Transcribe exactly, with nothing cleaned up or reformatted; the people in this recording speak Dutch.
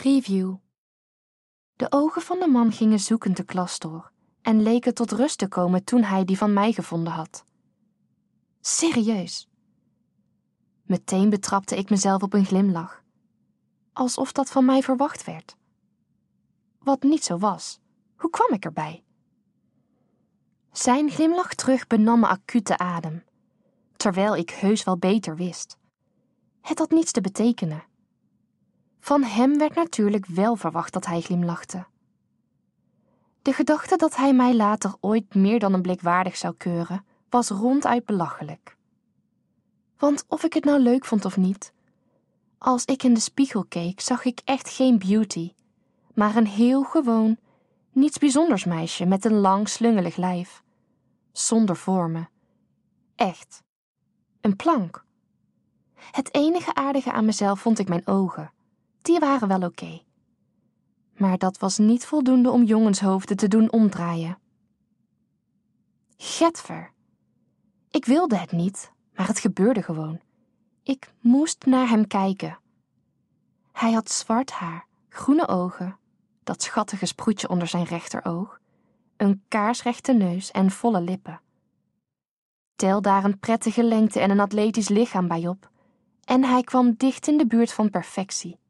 Preview. De ogen van de man gingen zoekend de klas door en leken tot rust te komen toen hij die van mij gevonden had. Serieus. Meteen betrapte ik mezelf op een glimlach, alsof dat van mij verwacht werd. Wat niet zo was. Hoe kwam ik erbij? Zijn glimlach terug benam me acute adem, terwijl ik heus wel beter wist. Het had niets te betekenen. Van hem werd natuurlijk wel verwacht dat hij glimlachte. De gedachte dat hij mij later ooit meer dan een blik waardig zou keuren, was ronduit belachelijk. Want of ik het nou leuk vond of niet, als ik in de spiegel keek, zag ik echt geen beauty, maar een heel gewoon, niets bijzonders meisje met een lang, slungelig lijf. Zonder vormen. Echt. Een plank. Het enige aardige aan mezelf vond ik mijn ogen. Die waren wel oké. Maar dat was niet voldoende om jongenshoofden te doen omdraaien. Getver. Ik wilde het niet, maar het gebeurde gewoon. Ik moest naar hem kijken. Hij had zwart haar, groene ogen, dat schattige sproetje onder zijn rechteroog, een kaarsrechte neus en volle lippen. Tel daar een prettige lengte en een atletisch lichaam bij op, en hij kwam dicht in de buurt van perfectie.